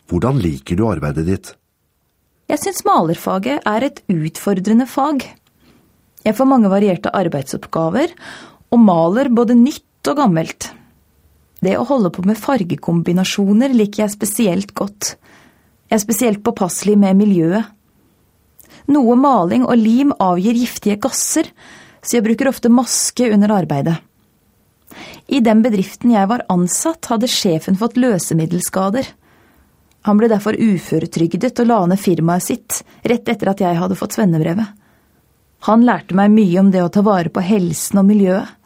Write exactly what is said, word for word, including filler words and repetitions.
Hvordan liker du arbeidet ditt? Jeg synes malerfaget er et utfordrende fag. Jeg får mange varierte arbeidsoppgaver, og maler både nytt og gammelt. Det å holde på med fargekombinasjoner liker jeg spesielt godt. Jeg er spesielt påpasselig med miljøet. Noe maling og lim avgir giftige gasser, så jeg bruker ofte maske under arbeidet. I den bedriften jeg var ansatt, hadde sjefen fått løsemiddelskader. Han ble derfor uføretrygdet og la ned firmaet sitt, rett etter at jeg hadde fått svennebrevet. Han lærte meg mye om det å ta vare på helsen og miljøet.